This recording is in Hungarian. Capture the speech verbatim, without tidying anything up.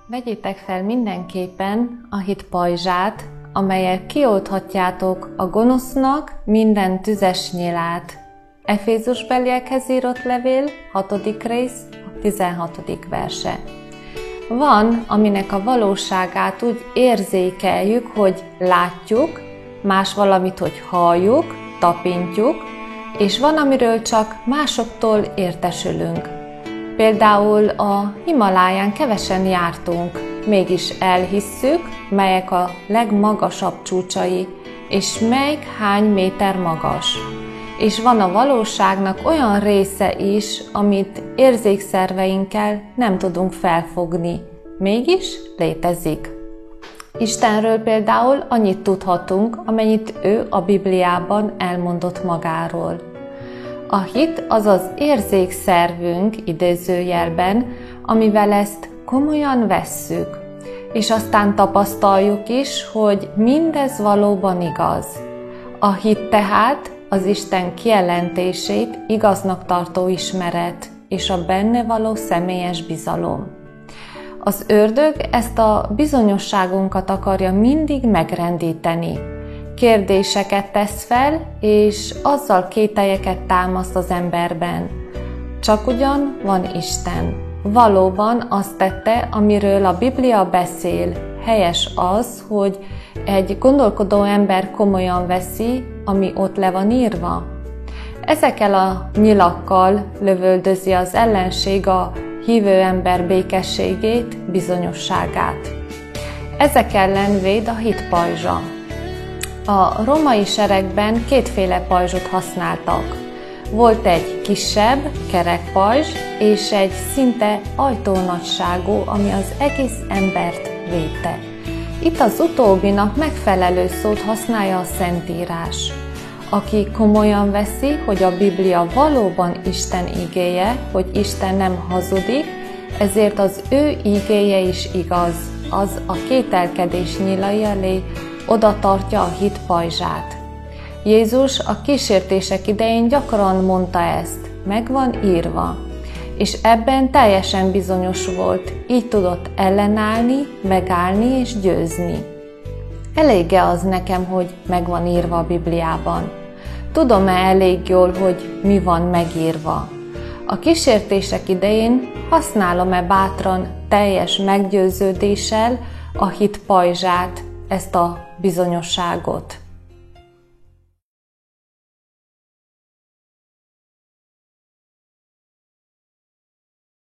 Vegyétek fel mindenképpen a hit pajzsát, amellyel kioldhatjátok a gonosznak minden tüzes nyilát. Efézusbeliekhez írott levél, hatodik rész, tizenhatodik verse. Van, aminek a valóságát úgy érzékeljük, hogy látjuk, más valamit, hogy halljuk, tapintjuk, és van, amiről csak másoktól értesülünk. Például a Himaláján kevesen jártunk, mégis elhisszük, melyek a legmagasabb csúcsai, és melyik hány méter magas. És van a valóságnak olyan része is, amit érzékszerveinkkel nem tudunk felfogni, mégis létezik. Istenről például annyit tudhatunk, amennyit ő a Bibliában elmondott magáról. A hit az az érzékszervünk idézőjelben, amivel ezt komolyan vesszük, és aztán tapasztaljuk is, hogy mindez valóban igaz. A hit tehát az Isten kijelentését igaznak tartó ismeret, és a benne való személyes bizalom. Az ördög ezt a bizonyosságunkat akarja mindig megrendíteni. Kérdéseket tesz fel, és azzal kételyeket támaszt az emberben. Csak ugyan van Isten. Valóban azt tette, amiről a Biblia beszél. Helyes az, hogy egy gondolkodó ember komolyan veszi, ami ott le van írva. Ezekkel a nyilakkal lövöldözi az ellenség a hívő ember békességét, bizonyosságát. Ezek ellen véd a hit pajzsa. A római seregben kétféle pajzsot használtak. Volt egy kisebb, kerek pajzs, és egy szinte ajtónagyságú, ami az egész embert védte. Itt az utóbbinak megfelelő szót használja a Szentírás. Aki komolyan veszi, hogy a Biblia valóban Isten igéje, hogy Isten nem hazudik, ezért az ő igéje is igaz, az a kételkedés nyilai elé oda tartja a hit pajzsát. Jézus a kísértések idején gyakran mondta ezt, meg van írva, és ebben teljesen bizonyos volt, így tudott ellenállni, megállni és győzni. Elég-e az nekem, hogy meg van írva a Bibliában? Tudom-e elég jól, hogy mi van megírva? A kísértések idején használom-e bátran, teljes meggyőződéssel a hit pajzsát, ezt a bizonyosságot?